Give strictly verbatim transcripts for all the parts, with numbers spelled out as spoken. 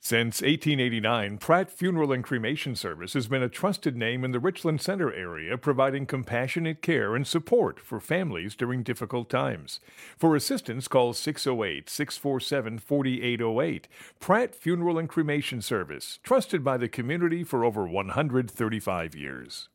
Since eighteen eighty-nine, Pratt Funeral and Cremation Service has been a trusted name in the Richland Center area, providing compassionate care and support for families during difficult times. For assistance, call six oh eight, six four seven, four eight oh eight. Pratt Funeral and Cremation Service, trusted by the community for over one hundred thirty-five years.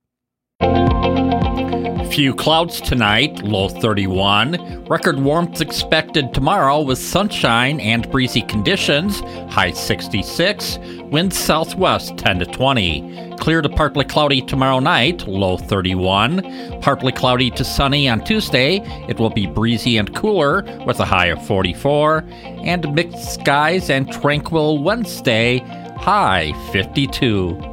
Few clouds tonight, low thirty-one. Record warmth expected tomorrow with sunshine and breezy conditions, high sixty-six. Winds southwest ten to twenty. Clear to partly cloudy tomorrow night, low thirty-one. Partly cloudy to sunny on Tuesday. It will be breezy and cooler with a high of forty-four. And mixed skies and tranquil Wednesday, high fifty-two.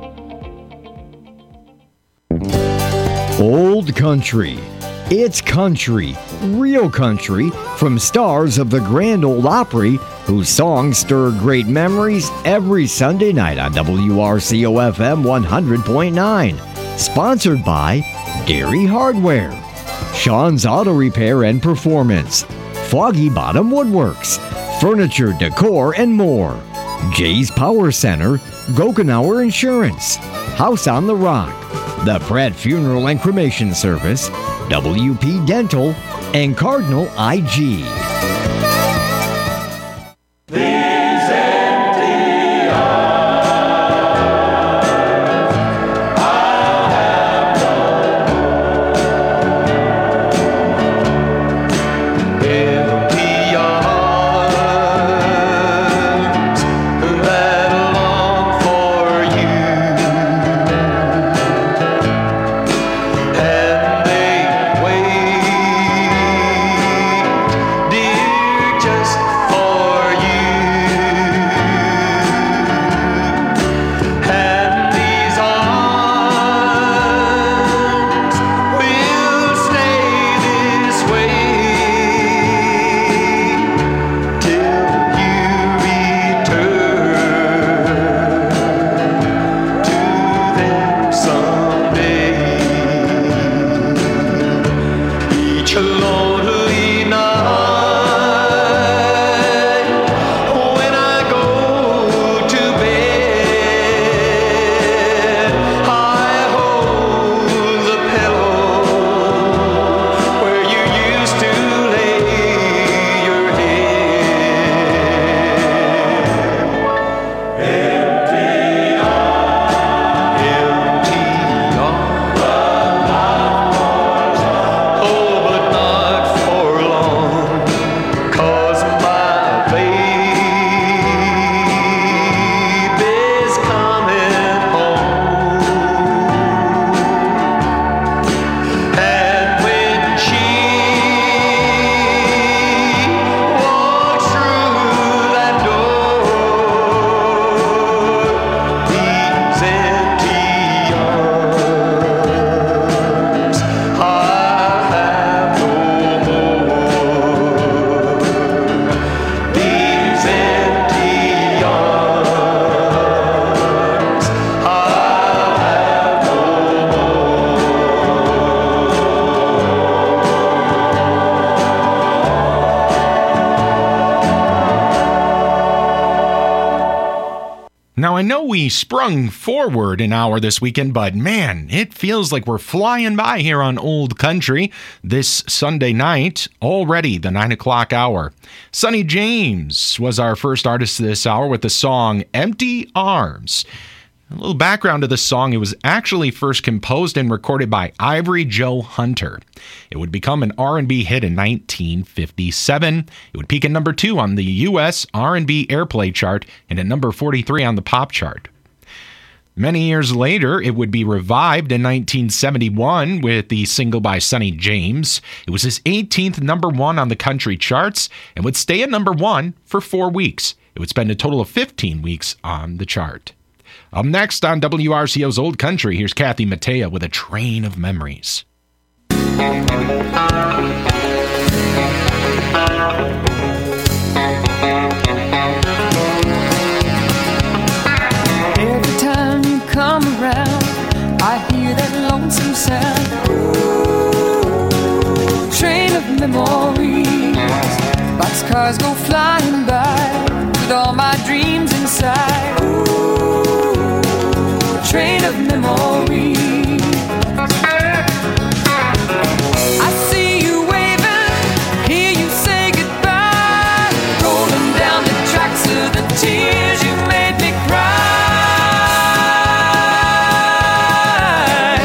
Old Country. It's country, real country, from stars of the Grand Ole Opry, whose songs stir great memories every Sunday night on W R C O F M one hundred point nine. Sponsored by Dairy Hardware, Sean's Auto Repair and Performance, Foggy Bottom Woodworks, Furniture, Decor, and more. Jay's Power Center, Gokenauer Insurance, House on the Rock, the Pratt Funeral and Cremation Service, W P Dental, and Cardinal I G. Now, I know we sprung forward an hour this weekend, but man, it feels like we're flying by here on Old Country this Sunday night, already the nine o'clock hour. Sonny James was our first artist this hour with the song Empty Arms. A little background to this song: it was actually first composed and recorded by Ivory Joe Hunter. It would become an R and B hit in nineteen fifty-seven. It would peak at number two on the U S R and B Airplay chart and at number forty-three on the pop chart. Many years later, it would be revived in nineteen seventy-one with the single by Sonny James. It was his eighteenth number one on the country charts and would stay at number one for four weeks. It would spend a total of fifteen weeks on the chart. Up next on W R C O's Old Country, here's Kathy Mattea with A Train of Memories. Every time you come around, I hear that lonesome sound. Ooh, train of memories. Boxcars go flying by. with all my dreams inside. Ooh, train of memories. I see you waving, hear you say goodbye, rolling down the tracks of the tears you made me cry.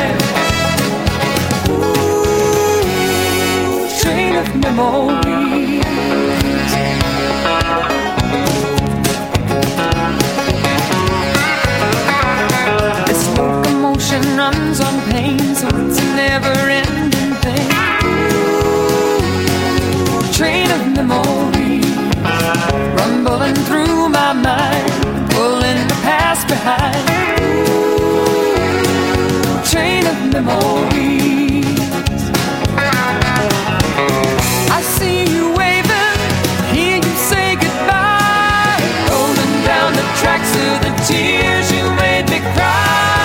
Ooh, train of memories. This locomotion runs on pain, so it's a never-ending thing. Ooh, train of memories, rumbling through my mind, pulling the past behind. Ooh, train of memories. I see you waving, hear you say goodbye, rolling down the tracks of the tears you made me cry.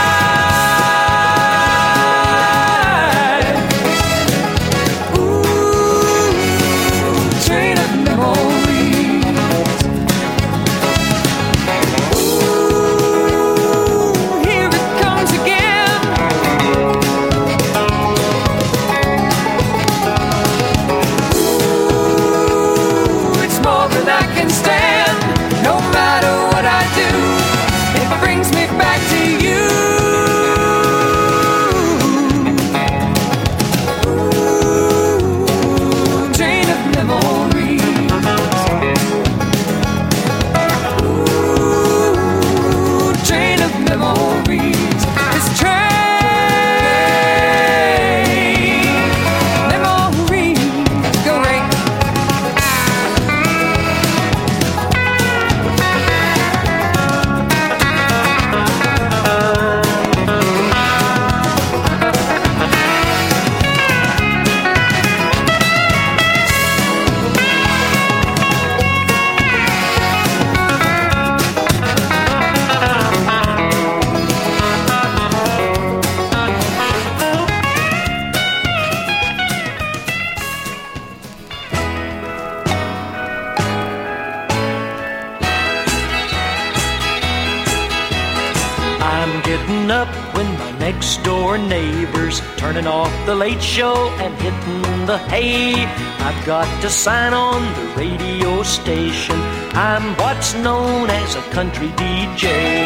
Turning off the late show and hitting the hay. I've got to sign on the radio station. I'm what's known as a country D J.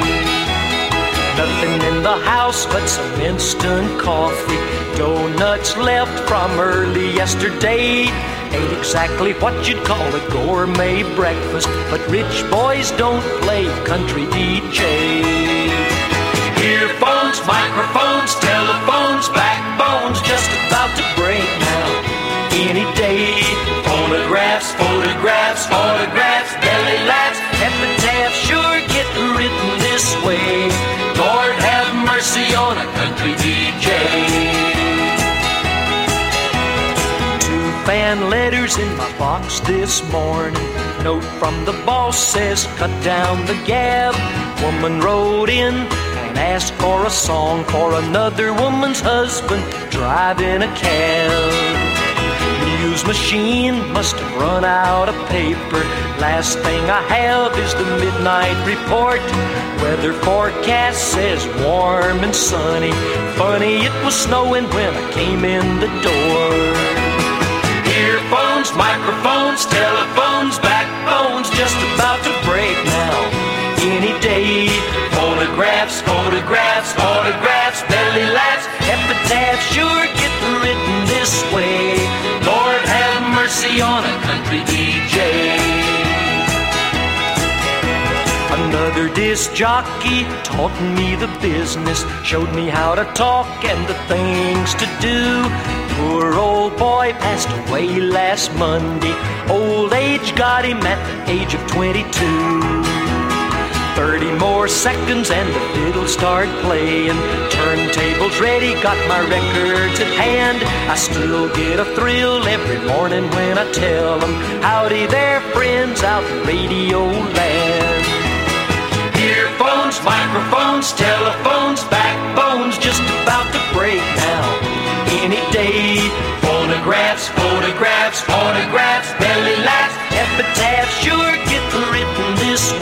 Nothing in the house but some instant coffee. Donuts left from early yesterday. Ain't exactly what you'd call a gourmet breakfast, but rich boys don't play country D J. Earphones, microphones, telephones, backbones, just about to break now. Any day, phonographs, photographs, autographs, belly laughs, epitaphs sure get written this way. Lord have mercy on a country D J. Two fan letters in my box this morning. Note from the boss says cut down the gab. Woman wrote in and asked for a song for another woman's husband driving a cab. News machine must have run out of paper. Last thing I have is the midnight report. Weather forecast says warm and sunny. Funny, it was snowing when I came in the door. Earphones, microphones, telephones, backbones, just about to break now. Any day, phonographs, photographs, autographs, belly laughs, epitaphs sure get written this way. Lord have mercy on a country D J. Another disc jockey taught me the business, showed me how to talk and the things to do. Poor old boy passed away last Monday. Old age got him at the age of twenty-two. Thirty more seconds and the fiddle start playing. Turntables ready, got my records at hand. I still get a thrill every morning when I tell them howdy there, friends out in radio land. Earphones, microphones, telephones, backbones, just about to break now. Any day, phonographs, photographs, autographs, belly laughs, epitaphs sure get written this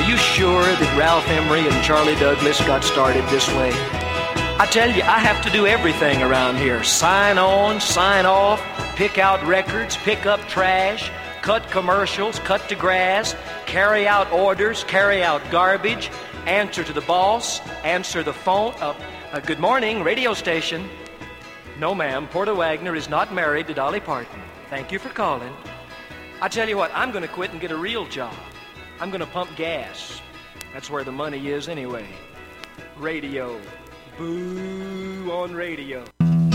you sure that Ralph Emery and Charlie Douglas got started this way? I tell you, I have to do everything around here. Sign on, sign off, pick out records, pick up trash, cut commercials, cut the grass, carry out orders, carry out garbage, answer to the boss, answer the phone. Uh, uh, good morning, radio station. No, ma'am, Porter Wagner is not married to Dolly Parton. Thank you for calling. I tell you what, I'm going to quit and get a real job. I'm going to pump gas. That's where the money is anyway. Radio. Boo on radio.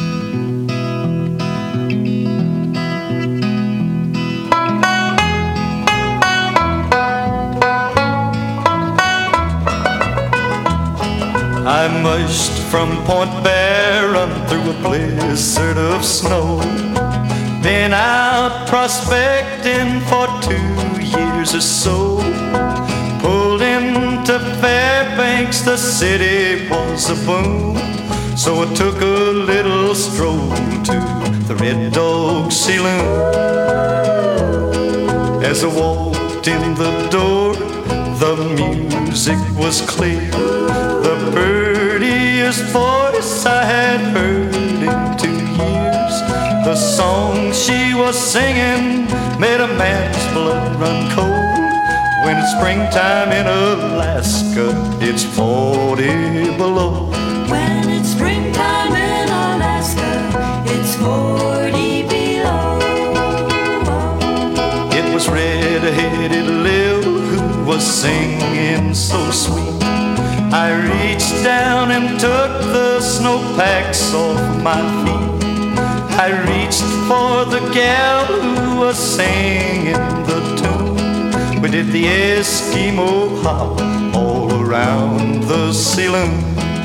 I mushed from Point Barron through a blizzard of snow. Been out prospecting for two years or so. Pulled into Fairbanks, the city was a boom. So I took a little stroll to the Red Dog Saloon. As I walked in the door, the music was clear. The prettiest voice I had heard in two years. The song she was singing made a man's blood run cold. When it's springtime in Alaska, it's forty below. When it's springtime in Alaska, it's forty below. It was red-headed Lil who was singing so sweet. I reached down and took the snowpacks off my feet. I reached for the gal who was singing the tune. We did the Eskimo hop all around the saloon.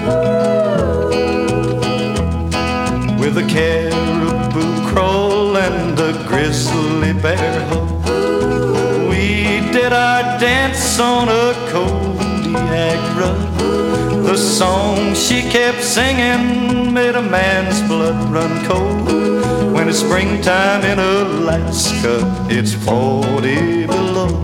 With a caribou crawl and a grizzly bear hug, we did our dance on a Kodiak rug. The song she kept singing made a man's blood run cold. When it's springtime in Alaska, it's forty below.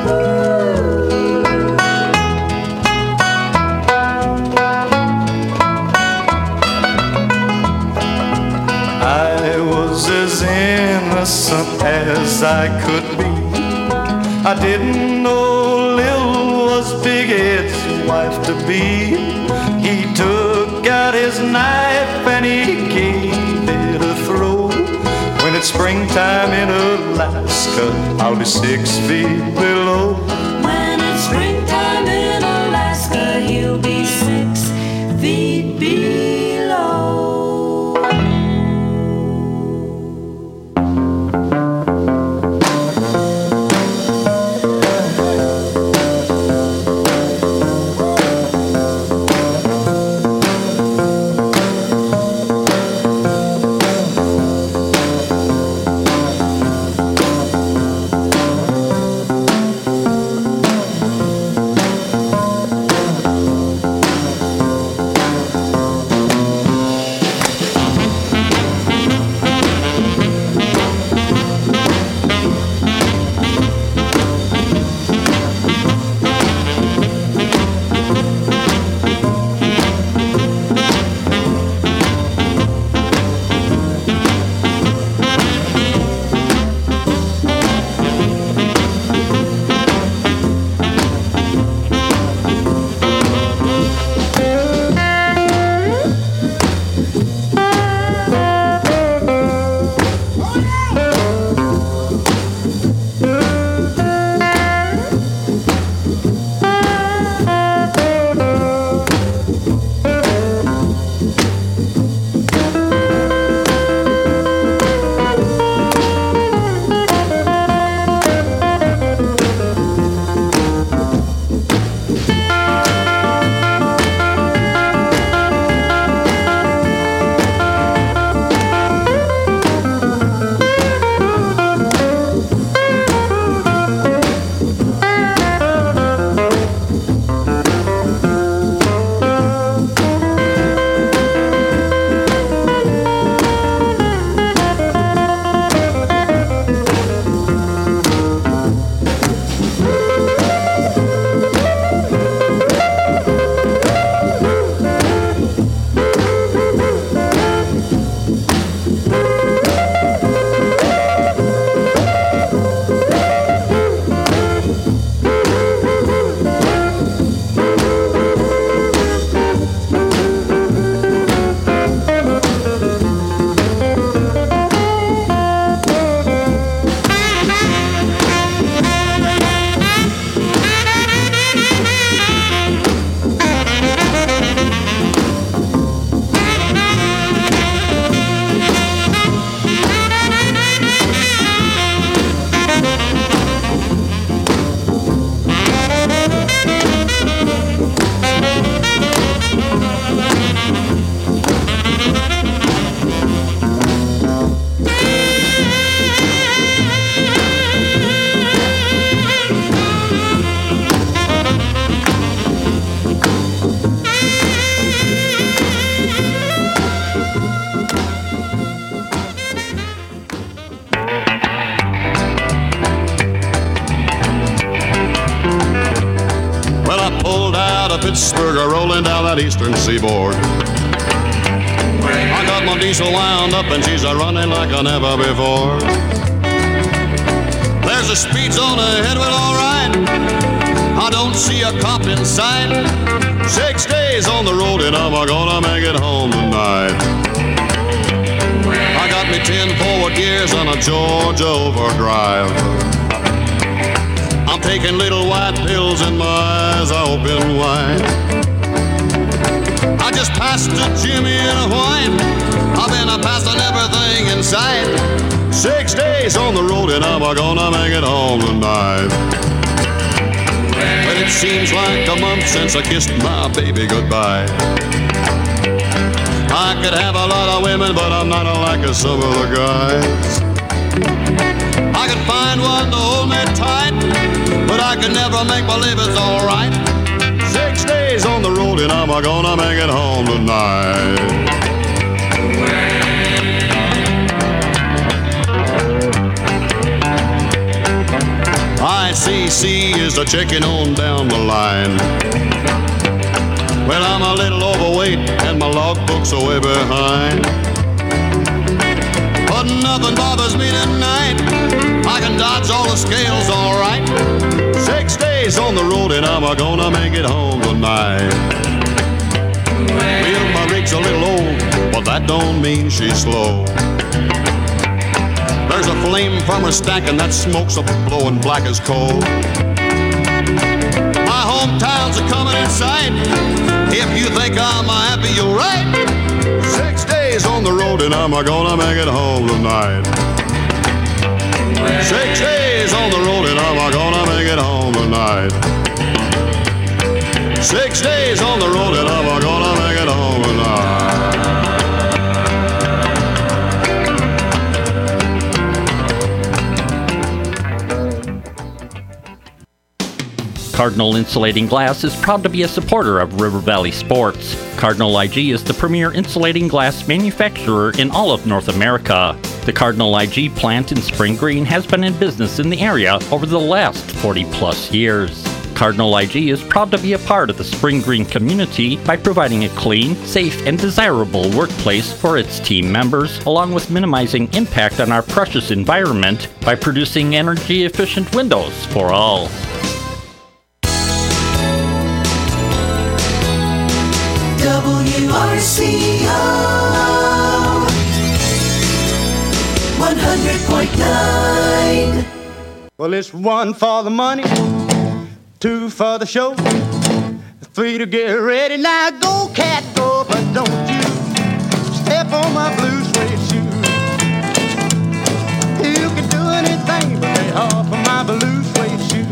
I was as innocent as I could be. I didn't know Lil was Big Ed's wife to be. He took out his knife and he gave it a throw. When it's springtime in Alaska, I'll be six feet below. When it's springtime in Alaska, he'll be six feet below. Pittsburgh or rolling down that eastern seaboard. I got my diesel wound up and she's a running like I never before. There's a speed zone ahead, well, all right. I don't see a cop in sight. Six days on the road and I'm gonna make it home tonight. I got me ten forward gears on a Georgia overdrive. I'm taking little white pills and my eyes are open wide. I just passed a Jimmy in a white. I've been a passing everything in sight. Six days on the road and I'm gonna make it home tonight. But it seems like a month since I kissed my baby goodbye. I could have a lot of women, but I'm not like some of the guys. I could find one to hold me tight, but I could never make believe it's alright. Six days on the road and I'm gonna make it home tonight. I C C is the checking on down the line. Well, I'm a little overweight and my logbook's are way behind. But nothing bothers me tonight. I can dodge all the scales all right. Six days on the road and I'm gonna make it home tonight. Well, my rig's a little old, but that don't mean she's slow. There's a flame from her stack and that smoke's a blowing black as coal. My hometown's a coming in sight. If you think I'm happy, you're right. Six days on the road and I'm gonna make it home tonight. Six days on the road and I'm gonna make it home tonight. Six days on the road and I'm gonna make it home tonight. Cardinal Insulating Glass is proud to be a supporter of River Valley Sports. Cardinal I G is the premier insulating glass manufacturer in all of North America. The Cardinal I G plant in Spring Green has been in business in the area over the last forty plus years. Cardinal I G is proud to be a part of the Spring Green community by providing a clean, safe, and desirable workplace for its team members, along with minimizing impact on our precious environment by producing energy-efficient windows for all. W R C O one hundred point nine. Well, it's one for the money, two for the show, three to get ready. Now go, cat, go, but don't you step on my blue suede shoe. You can do anything but lay off of my blue suede shoe.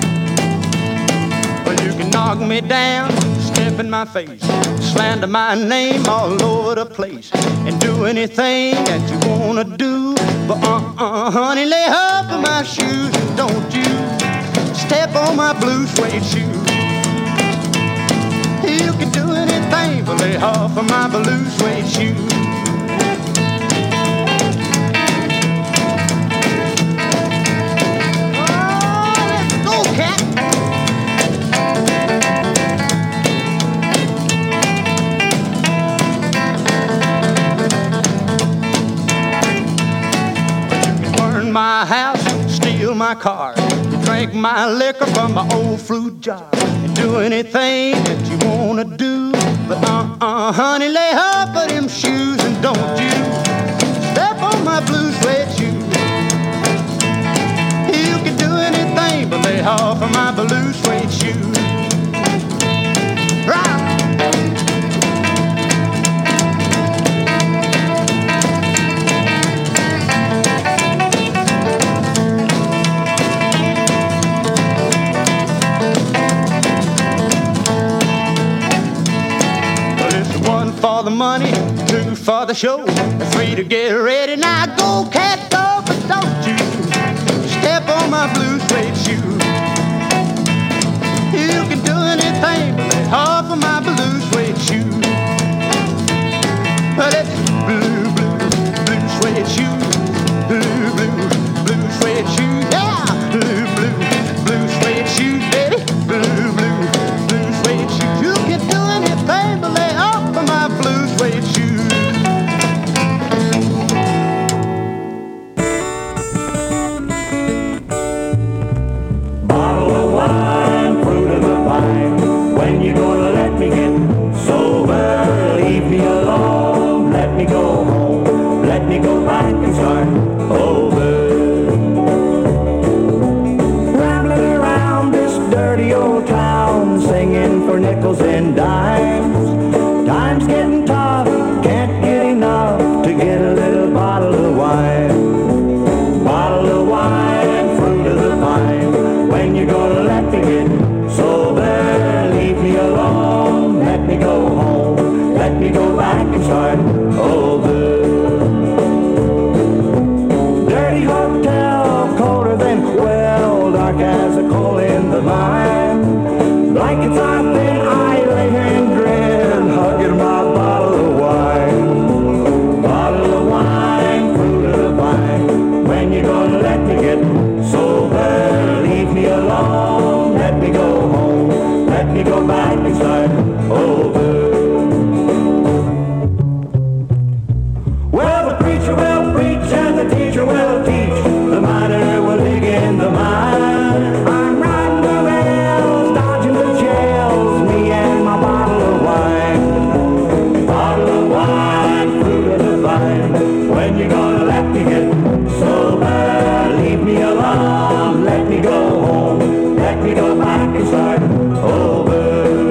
Well, you can knock me down, step in my face, slander my name all over the place, and do anything that you wanna do. But uh-uh, honey, lay off of my shoes and don't you step on my blue suede shoe. You can do anything but lay off of my blue suede shoe. Oh, let's go, cat. My house, steal my car, drink my liquor from my old fruit jar, and do anything that you wanna do. But uh-uh, honey, lay off of them shoes and don't you step on my blue suede shoe. You can do anything but lay off of my blue suede shoe. Right. For the money, two for the show, three to get ready. Now go, cat, go, but don't you step on my blue suede shoe. You can do anything but lay off of my blue suede shoe. Well, it's blue, blue, blue suede shoe. Blue, blue, blue suede shoe. Yeah, blue, blue, blue suede shoe, baby. Blue, blue, blue suede shoe. blankets are thin, I lay here and grin, hugging my bottle of wine. Bottle of wine, fruit of the vine. When you gonna let me get sober? Leave me alone, let me go home, let me go back and start over. Well, the preacher will preach and the teacher will teach, the miner will dig in the mine. I'm riding the rails, dodging the jails, me and my bottle of wine. Bottle of wine, fruit of the vine. When you gonna let me get sober? Leave me alone, let me go home, let me go back and start over.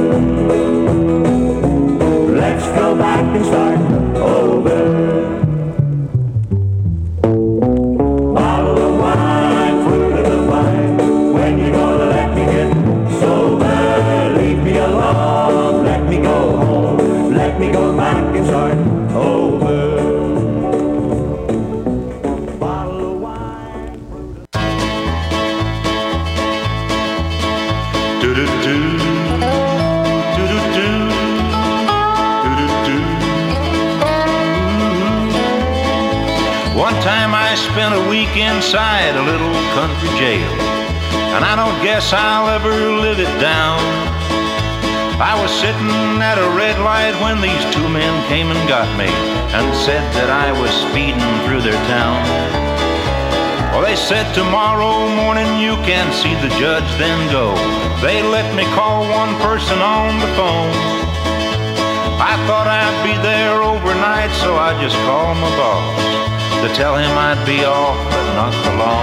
Let's go back and start over. Spent a week inside a little country jail, and I don't guess I'll ever live it down. I was sitting at a red light when these two men came and got me and said that I was speeding through their town. Well, they said tomorrow morning you can see the judge, then go. They let me call one person on the phone. I thought I'd be there overnight, so I just called my boss to tell him I'd be off, but not for long.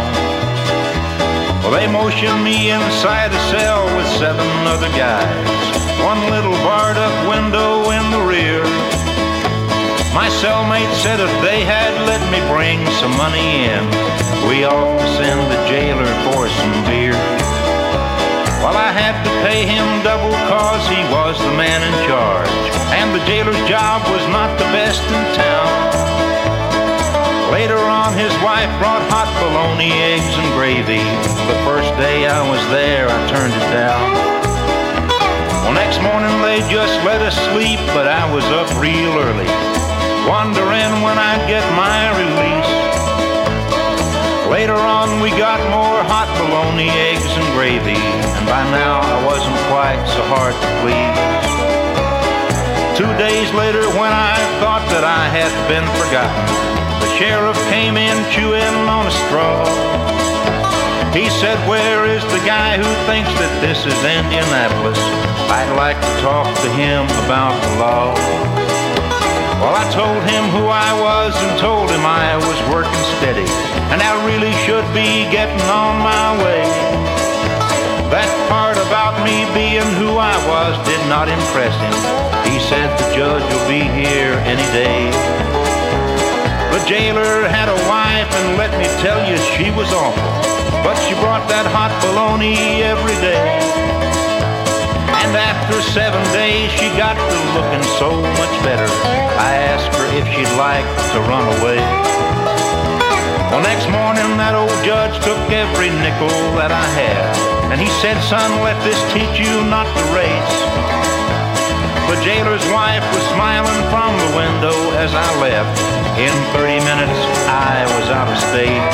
Well, they motioned me inside a cell with seven other guys, one little barred up window in the rear. My cellmate said if they had let me bring some money in, we ought to send the jailer for some beer. Well, I had to pay him double cause he was the man in charge, and the jailer's job was not the best in town. Later on, his wife brought hot bologna, eggs, and gravy. The first day I was there, I turned it down. Well, next morning they just let us sleep, but I was up real early, wondering when I'd get my release. Later on, we got more hot bologna, eggs, and gravy, and by now I wasn't quite so hard to please. Two days later, when I thought that I had been forgotten, the sheriff came in chewing on a straw. He said, where is the guy who thinks that this is Indianapolis? I'd like to talk to him about the law. Well, I told him who I was and told him I was working steady, and I really should be getting on my way. That part about me being who I was did not impress him. He said the judge will be here any day. The jailer had a wife, and let me tell you, she was awful, but she brought that hot bologna every day. And after seven days, she got to looking so much better. I asked her if she'd like to run away. Well, next morning, that old judge took every nickel that I had, and he said, son, let this teach you not to race. The jailer's wife was smiling from the window as I left. In thirty minutes, I was out of state.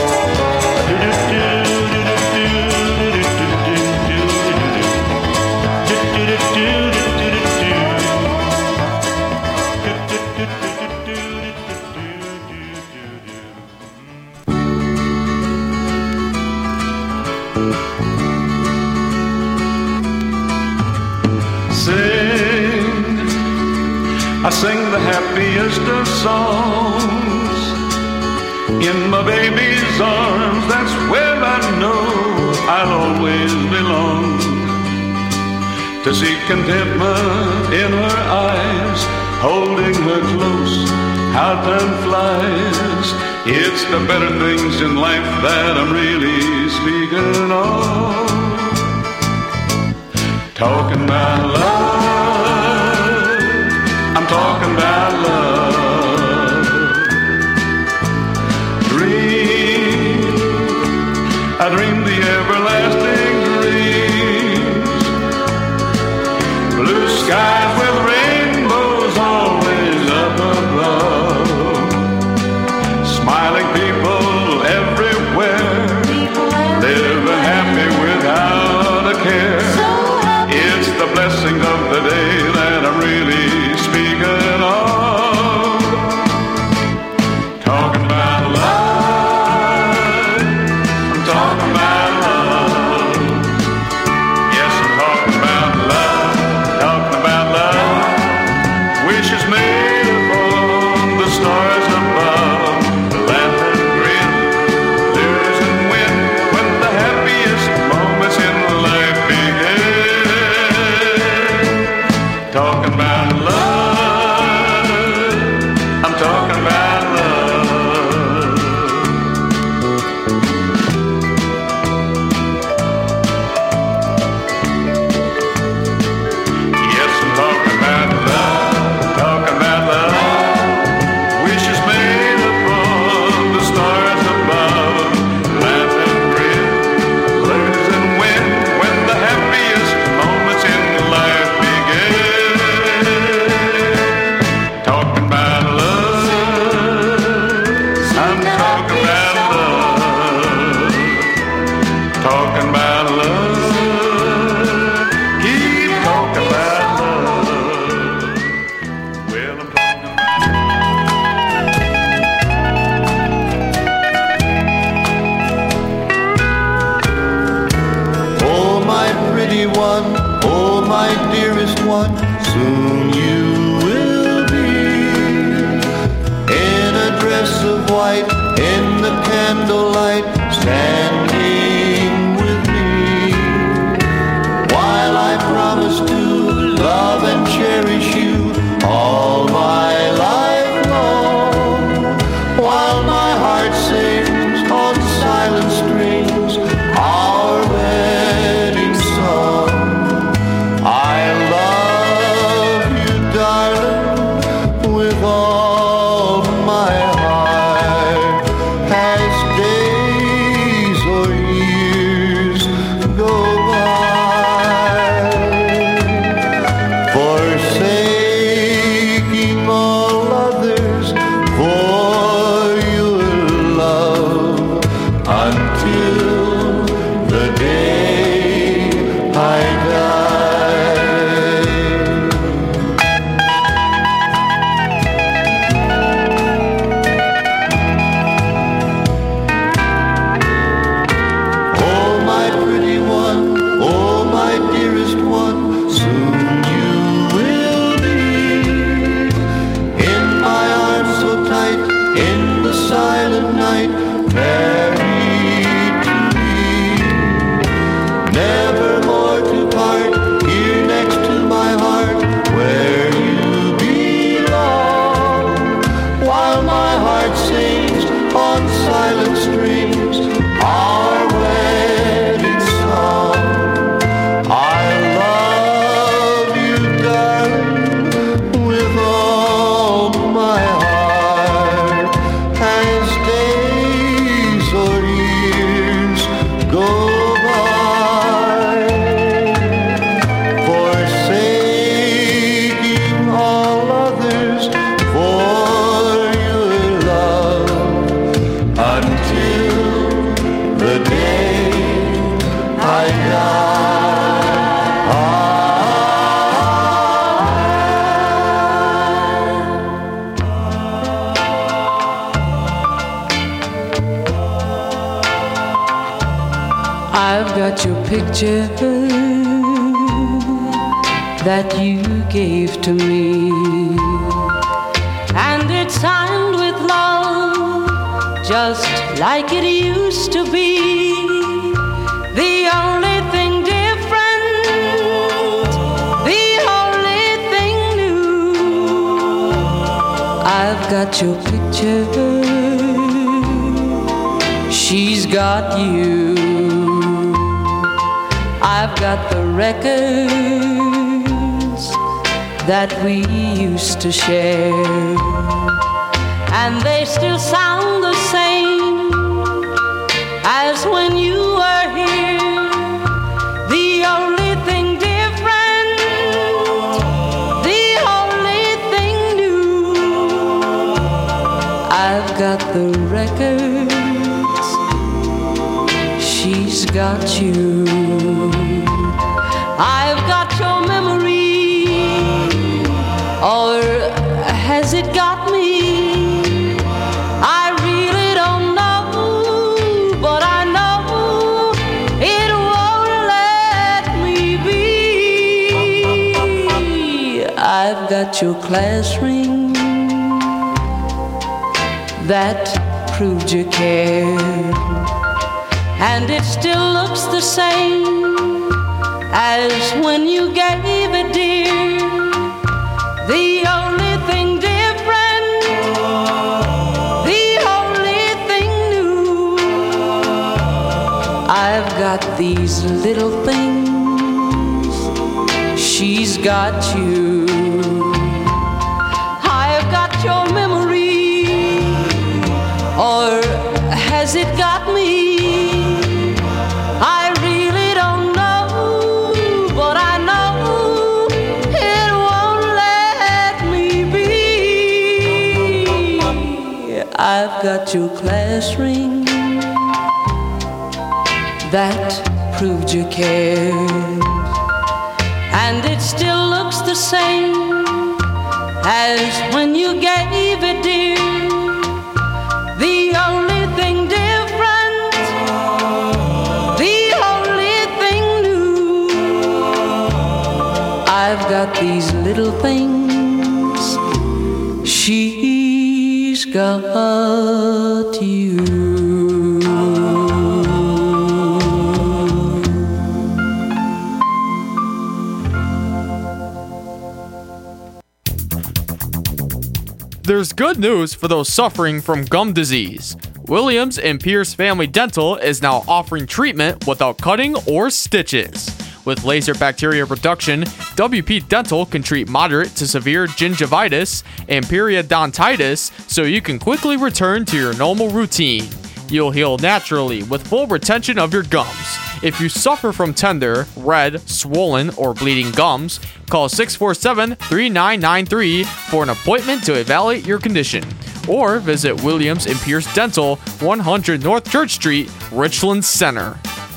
I sing the happiest of songs in my baby's arms. That's where I know I'll always belong. To see contentment in her eyes, holding her close, how time flies. It's the better things in life that I'm really speaking of. Talking about love, I'm talking about love. Dream, I dream the everlasting dreams talking about love, talking about love, keep talking about love. Well, I'm talking about. Oh, my pretty one, oh, my dearest one, soon you will be in a dress of white, in the candlelight, standing with me, while I promise to love and cherish you all my life long, while my heart sings on silent strings our wedding song. I love you, darling, with all my heart, as days or years go by, forsaking all others for your love, until the day I die. Oh, my pretty one, oh, my dearest one, soon you will be in my arms so tight, in the silent night, married to me, never more to part, here next to my heart, where you belong, while my heart sings on silent strings our wedding song. I love you, darling, with all my heart, as days or years go by, forsaking all others for your love, until the day I I've got your picture that you gave to me, and it's signed with love, just like it used to be. The only thing different, the only thing new, I've got your picture, she's got you. I've got the records that we used to share, and they still sound the same as when you were here. The only thing different, the only thing new, I've got the records, she's got you. I've got your memory, or has it got me? I really don't know, but I know it won't let me be. I've got your class ring that proved you cared, and it still looks the same as when you gave it, dear. The only thing different, the only thing new, I've got these little things, she's got you. I've got your memory, or has it got me? I really don't know, but I know it won't let me be. I've got got your class ring that proved you cared, and it still looks the same as when you gave it, dear. The only thing different, the only thing new, I've got these little things, she's got you. There's good news for those suffering from gum disease. Williams and Pierce Family Dental is now offering treatment without cutting or stitches. With laser bacteria reduction, W P Dental can treat moderate to severe gingivitis and periodontitis so you can quickly return to your normal routine. You'll heal naturally with full retention of your gums. If you suffer from tender, red, swollen, or bleeding gums, call six four seven, three nine nine three for an appointment to evaluate your condition. Or visit Williams and Pierce Dental, one hundred North Church Street, Richland Center.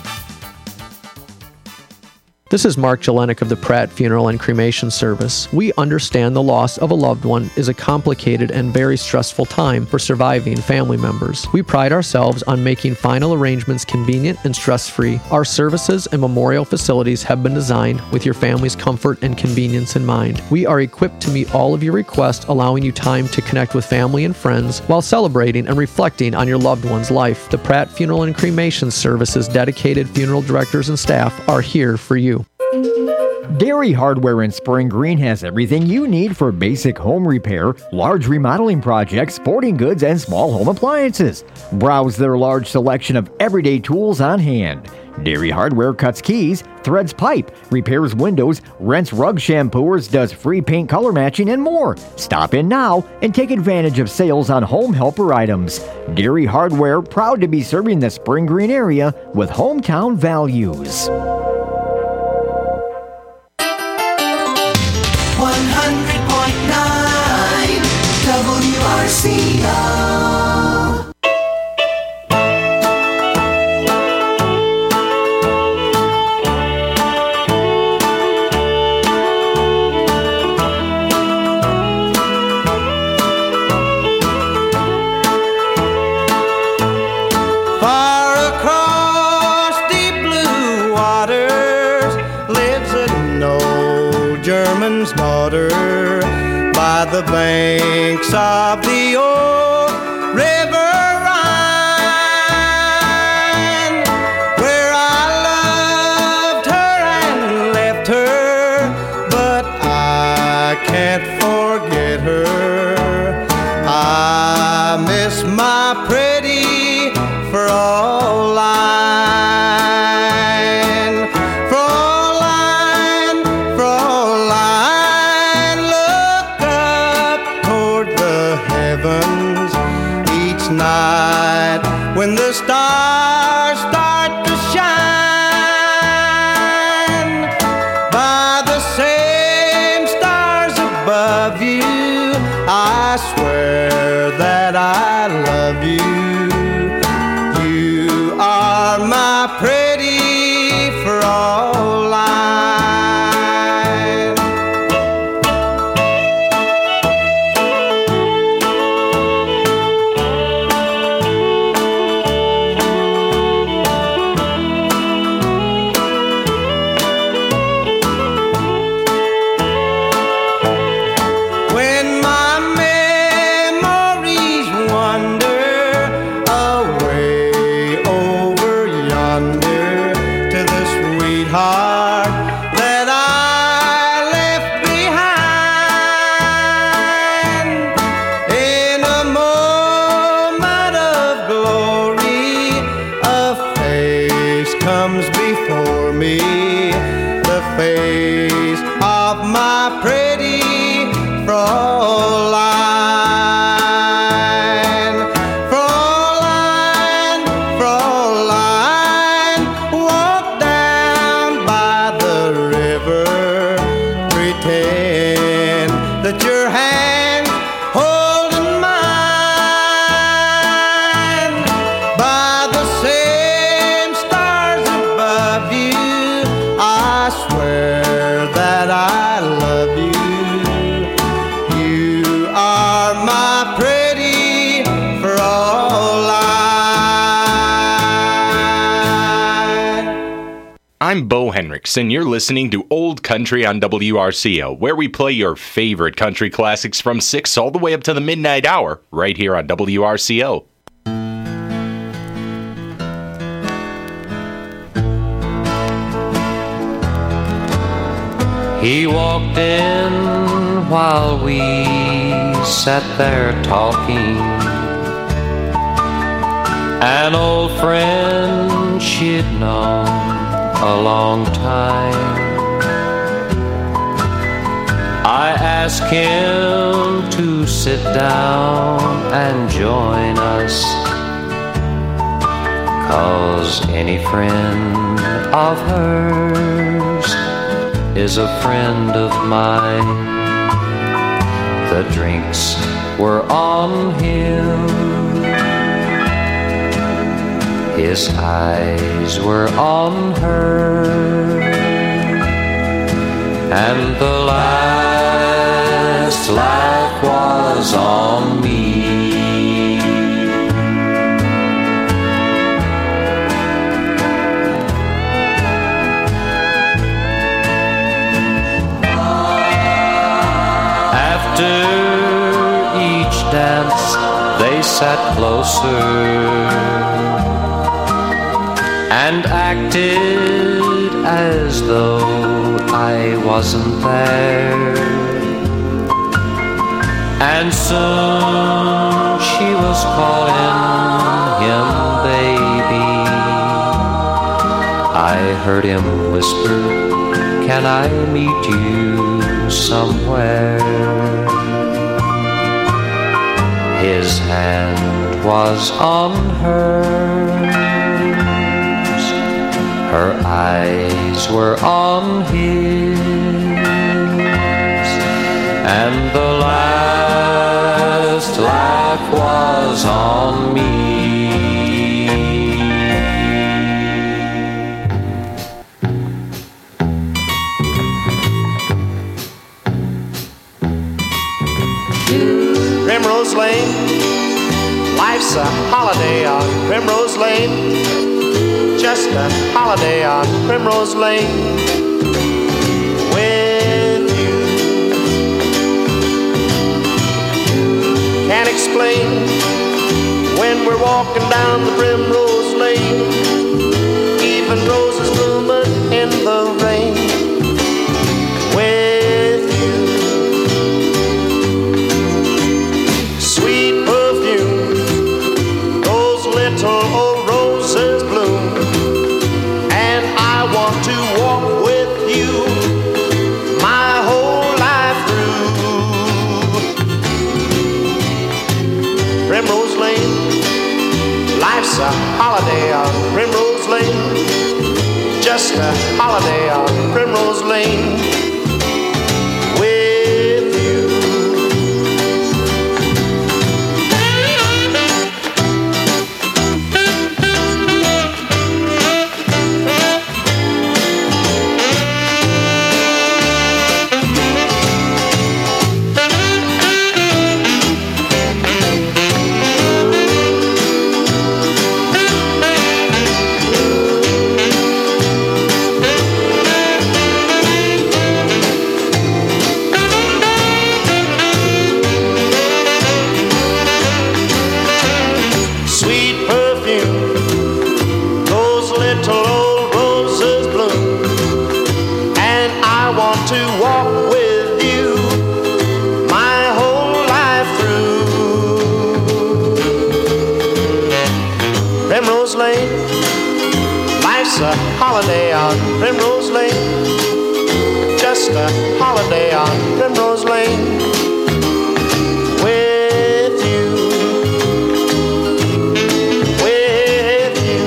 This is Mark Jelenik of the Pratt Funeral and Cremation Service. We understand the loss of a loved one is a complicated and very stressful time for surviving family members. We pride ourselves on making final arrangements convenient and stress-free. Our services and memorial facilities have been designed with your family's comfort and convenience in mind. We are equipped to meet all of your requests, allowing you time to connect with family and friends while celebrating and reflecting on your loved one's life. The Pratt Funeral and Cremation Service's dedicated funeral directors and staff are here for you. Dairy Hardware in Spring Green has everything you need for basic home repair, large remodeling projects, sporting goods, and small home appliances. Browse their large selection of everyday tools on hand. Dairy Hardware cuts keys, threads pipe, repairs windows, rents rug shampooers, does free paint color matching, and more. Stop in now and take advantage of sales on home helper items. Dairy Hardware, proud to be serving the Spring Green area with hometown values. one hundred point nine W R C O. Far across deep blue waters lives an old German's daughter by the banks of the old river Rhine, where I loved her and left her, but I can't forget her. I miss my pretty Fraulein, Fraulein, Fraulein, look up toward the heavens each night when the stars start to shine. By the same stars above you, I swear that I love you. You are my pretty Fraulein. I'm Bo Henricks, and you're listening to Old Country on W R C O, where we play your favorite country classics from six all the way up to the midnight hour, right here on W R C O. He walked in while we sat there talking. An old friend she'd known a long time. I asked him to sit down and join us, 'cause any friend of hers is a friend of mine. The drinks were on him, his eyes were on her, and the last laugh was on me. After each dance, they sat closer and acted as though I wasn't there. And soon she was calling him baby. I heard him whisper, "Can I meet you somewhere?" His hand was on hers, her eyes were on his, and the last laugh was on me. Primrose Lane, life's a holiday on Primrose Lane, just a holiday on Primrose Lane. With you, can't explain when we're walking down the Primrose Lane, even roses blooming in the rain. With you, sweet perfume, those little old roses bloom, and I want to walk with you my whole life through. Primrose Lane, life's a holiday on Primrose Lane, just a holiday on Primrose Lane. With you, sweet perfume, those little old roses bloom, and I want to walk with you my whole life through. Primrose Lane, life's a holiday on Primrose Lane, just a holiday on Primrose Lane. With you, with you,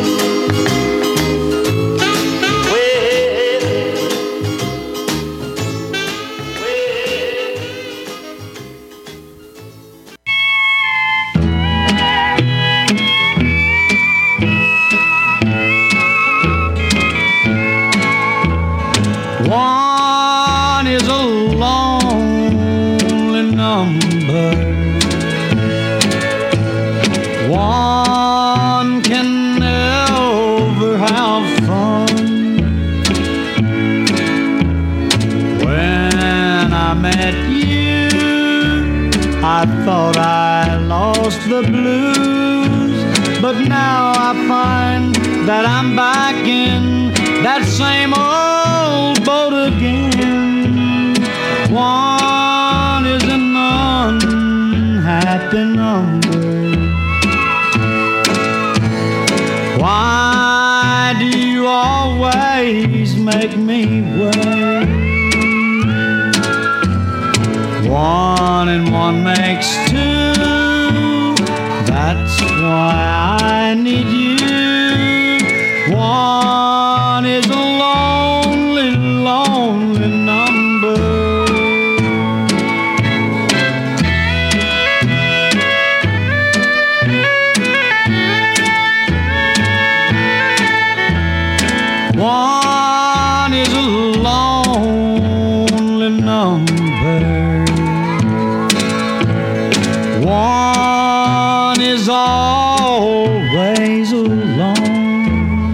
with One is a long I thought I lost the blues, but now I find that I'm back in that same old boat again. One is an unhappy number. Why do you always make me wait? One and one makes two. That's why I need you. One is a lonely, lonely number. One is a lonely number. One is always alone.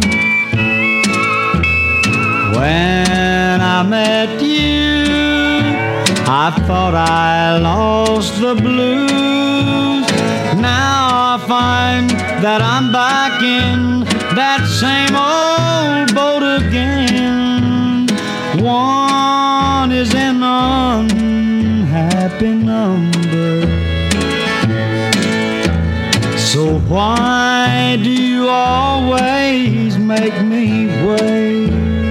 When I met you, I thought I lost the blues. Now I find that I'm back in that same old boat again. One is an unhappy number. So why do you always make me wait?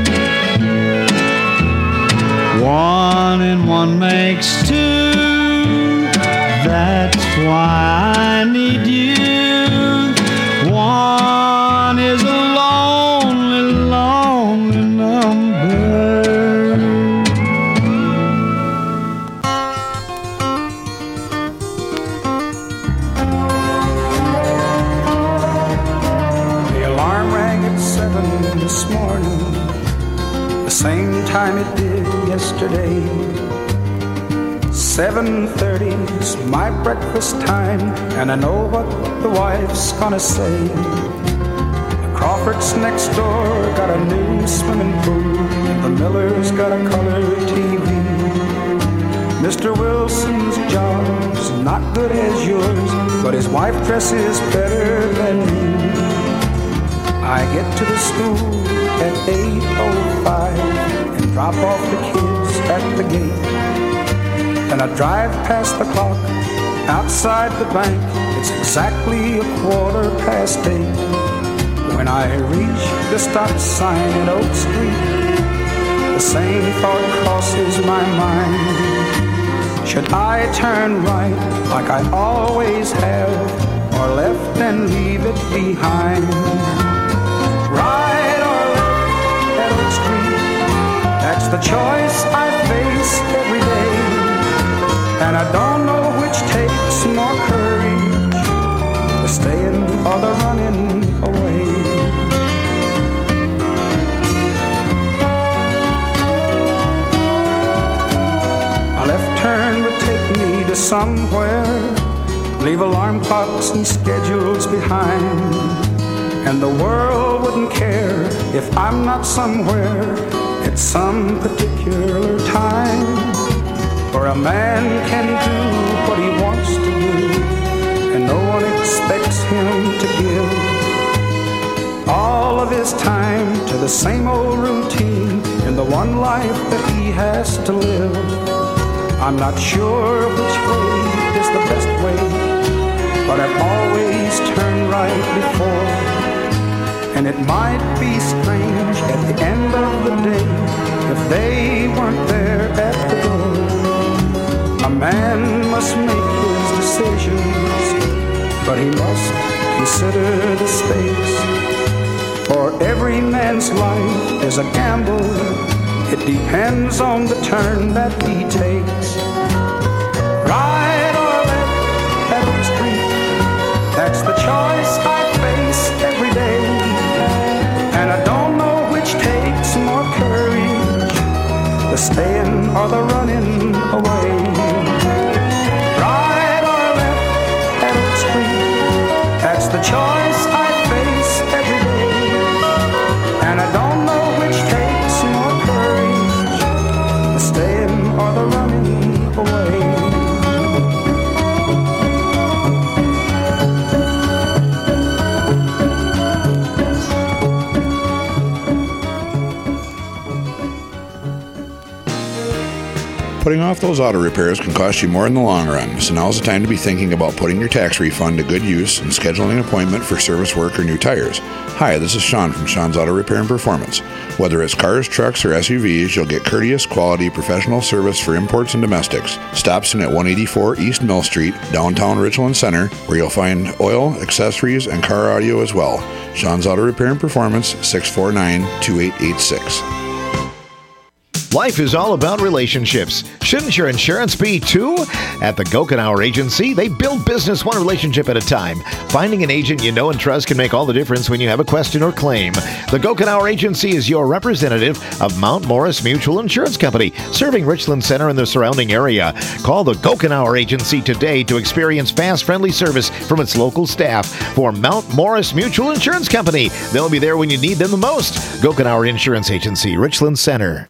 One and one makes two. That's why I need you. One is a lonely, lonely number. The alarm rang at seven this morning, the same time it did yesterday. seven thirty's my breakfast time, and I know what the wife's gonna say. The Crawfords next door got a new swimming pool, and the Miller's got a color T V. Mister Wilson's job's not good as yours, but his wife dresses better than me. I get to the school at eight oh five and drop off the kids at the gate. And I drive past the clock outside the bank. It's exactly a quarter past eight when I reach the stop sign in Oak Street. The same thought crosses my mind. Should I turn right like I always have, or left and leave it behind? Right or left at Oak Street, that's the choice I face every day. And I don't know which takes more courage, the staying or the running away. A left turn would take me to somewhere, leave alarm clocks and schedules behind. And the world wouldn't care if I'm not somewhere at some particular time. For a man can do what he wants to do, and no one expects him to give all of his time to the same old routine in the one life that he has to live. I'm not sure which way is the best way, but I've always turned right before. And it might be strange at the end of the day if they weren't there at the door. A man must make his decisions, but he must consider the stakes. For every man's life is a gamble. It depends on the turn that he takes. Right or left at the street, that's the choice I face every day. And I don't know which takes more courage, the staying or the running away. Right or left at Oak Street, that's the choice I face every day. And I don't know which takes more courage, the staying or the running away. Putting off those auto repairs can cost you more in the long run, so now's the time to be thinking about putting your tax refund to good use and scheduling an appointment for service work or new tires. Hi, this is Sean from Sean's Auto Repair and Performance. Whether it's cars, trucks, or S U Vs, you'll get courteous, quality, professional service for imports and domestics. Stops in at one eighty-four East Mill Street, downtown Richland Center, where you'll find oil, accessories, and car audio as well. Sean's Auto Repair and Performance, six four nine, two eight eight six. Life is all about relationships. Shouldn't your insurance be too? At the Gokenauer Agency, they build business one relationship at a time. Finding an agent you know and trust can make all the difference when you have a question or claim. The Gokenauer Agency is your representative of Mount Morris Mutual Insurance Company, serving Richland Center and the surrounding area. Call the Gokenauer Agency today to experience fast, friendly service from its local staff. For Mount Morris Mutual Insurance Company, they'll be there when you need them the most. Gokenauer Insurance Agency, Richland Center.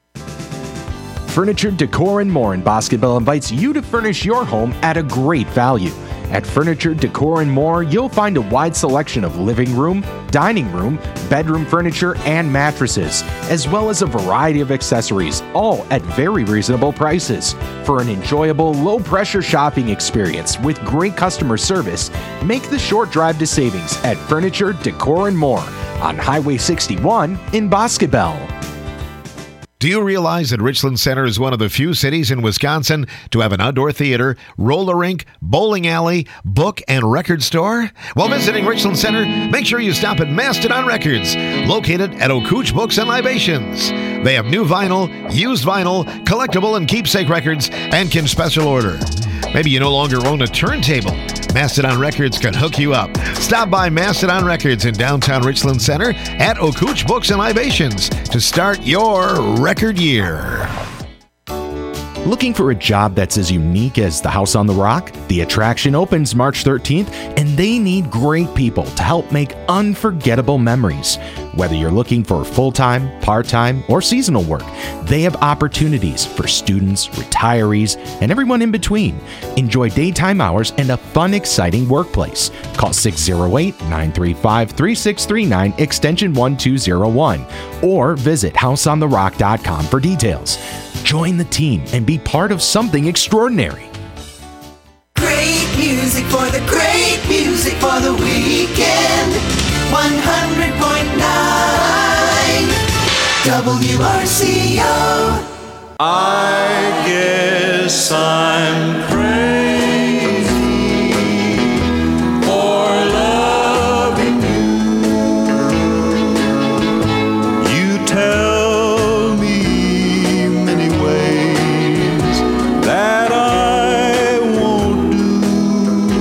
Furniture, Decor, and More in Bosqueville invites you to furnish your home at a great value. At Furniture, Decor, and More, you'll find a wide selection of living room, dining room, bedroom furniture, and mattresses, as well as a variety of accessories, all at very reasonable prices. For an enjoyable, low-pressure shopping experience with great customer service, make the short drive to savings at Furniture, Decor, and More on Highway sixty-one in Bosqueville. Do you realize that Richland Center is one of the few cities in Wisconsin to have an outdoor theater, roller rink, bowling alley, book, and record store? While visiting Richland Center, make sure you stop at Mastodon Records, located at Okooch Books and Libations. They have new vinyl, used vinyl, collectible and keepsake records, and can special order. Maybe you no longer own a turntable. Mastodon Records can hook you up. Stop by Mastodon Records in downtown Richland Center at Okooch Books and Libations to start your record year. Looking for a job that's as unique as the House on the Rock? The attraction opens March thirteenth, and they need great people to help make unforgettable memories. Whether you're looking for full-time, part-time, or seasonal work, they have opportunities for students, retirees, and everyone in between. Enjoy daytime hours and a fun, exciting workplace. Call six oh eight, nine three five, three six three nine, extension one two oh one, or visit house on the rock dot com for details. Join the team and be part of something extraordinary. Great music for the great music for the weekend. one hundred point nine W R C O. I guess I'm crazy for loving you. You tell me many ways that I won't do.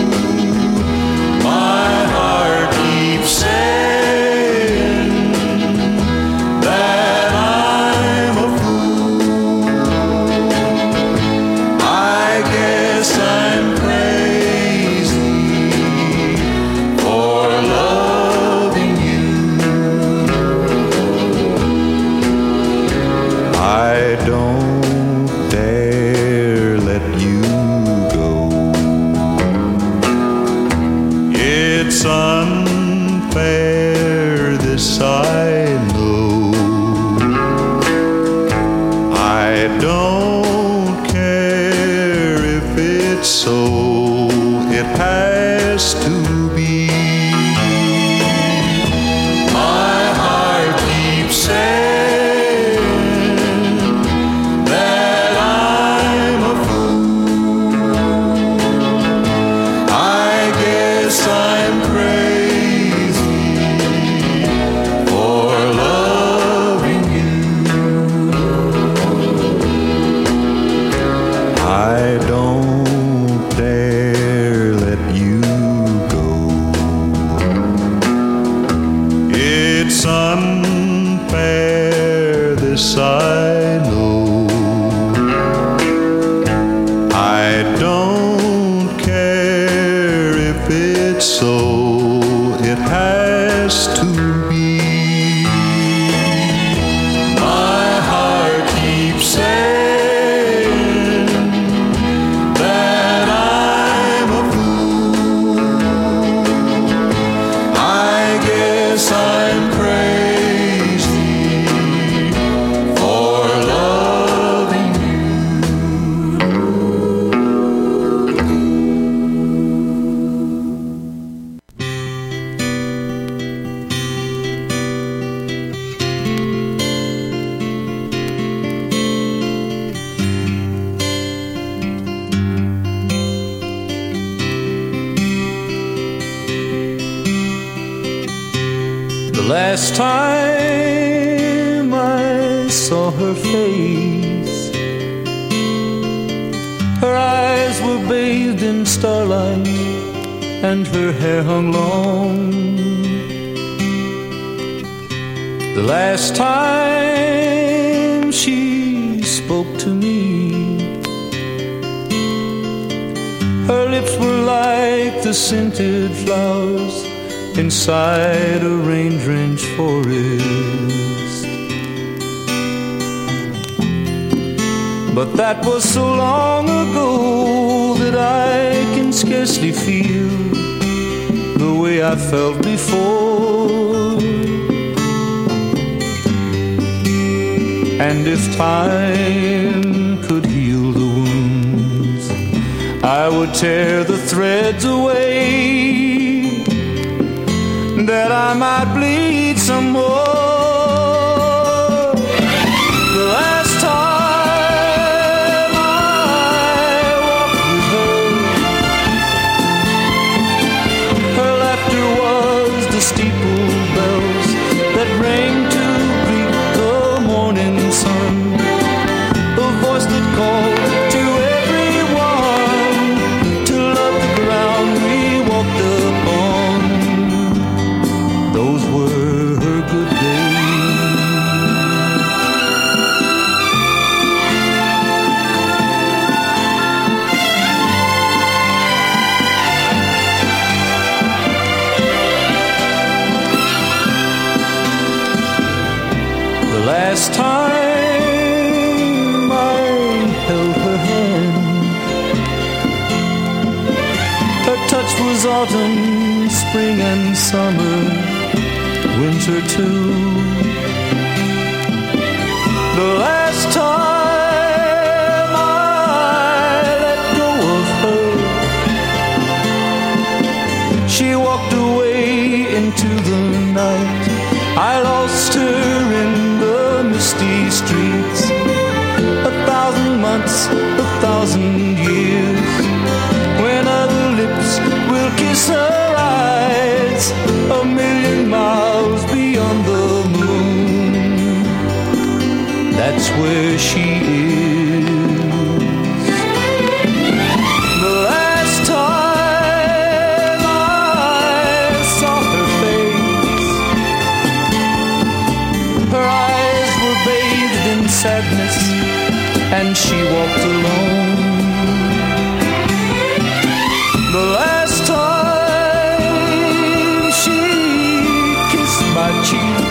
My heart keeps saying that I'm a fool. I guess I'm crazy for loving you. I don't dare let you go. It's unfair, this I know. I don't care if it's so, it has to be. My heart keeps saying that I'm a fool. I guess I'm crazy for loving you. I don't dare let you go. It's unfair, this I know. I don't care if it's so, it has to be. My heart keeps saying that I'm a fool. I guess I'm crazy for loving you. The last time I saw her face, her eyes were bathed in starlight and her hair hung long. The last time she spoke to me, her lips were like the scented flowers inside a rain-drenched forest. But that was so long ago that I can scarcely feel the way I felt before. And if time could heal the wounds, I would tear the threads away, that I might bleed some more. The last time I walked with her, her laughter was the steeple bells that rang to greet the morning sun, a voice that called to everyone to love the ground we walked upon. Those were her good days. The last time I held her hand, her touch was autumn, spring and summer, winter too. The last time I let go of her, she walked away into the night. I lost her in the misty streets. A thousand months, a thousand years, when other lips will kiss her eyes, a million miles beyond the moon. That's where she is. The last time I saw her face, her eyes were bathed in sadness and she walked alone. The last time she kissed my cheek,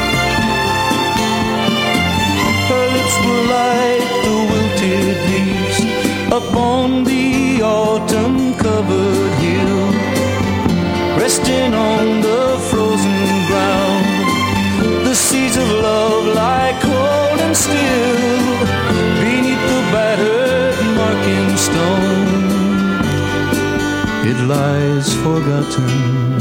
her lips were like the wilted leaves upon the autumn-covered hill, resting on the frozen ground. The seeds of love lie cold and still beneath the battered marking stone. It lies forgotten.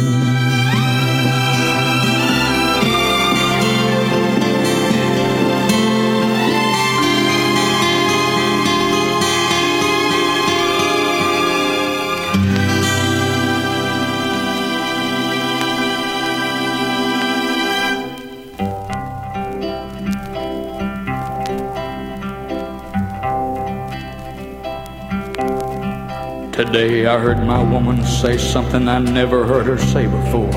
Today I heard my woman say something I never heard her say before.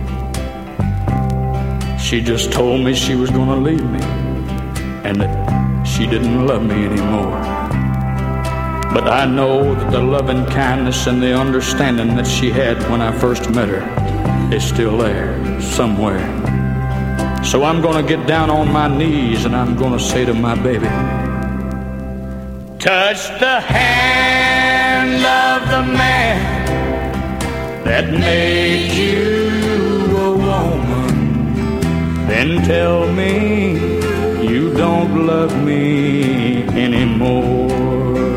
She just told me she was gonna leave me and that she didn't love me anymore. But I know that the loving kindness and the understanding that she had when I first met her is still there somewhere. So I'm gonna get down on my knees and I'm gonna say to my baby, touch the hand of the man that made you a woman, then tell me you don't love me anymore.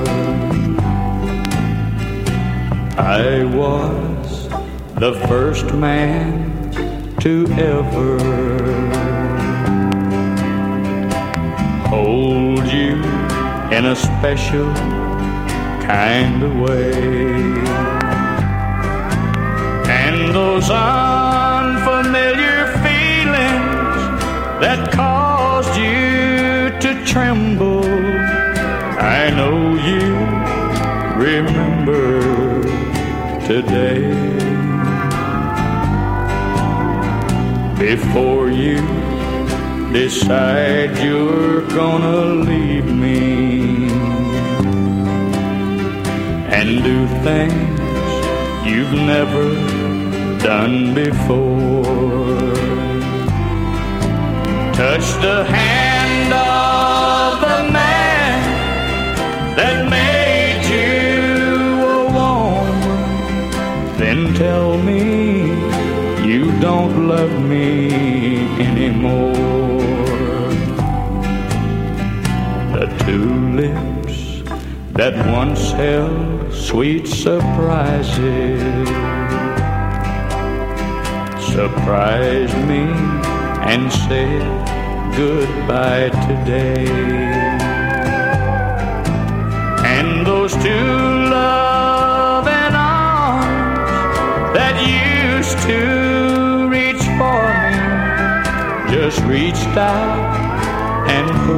I was the first man to ever hold you in a special kind of way. And those unfamiliar feelings that caused you to tremble. I know you remember today. Before you decide you're gonna leave me and do things you've never done before, touch the hand of the man that made you a woman, then tell me you don't love me anymore. The two lips that once held sweet surprises surprised me and said goodbye today. And those two loving arms that used to reach for me just reached out and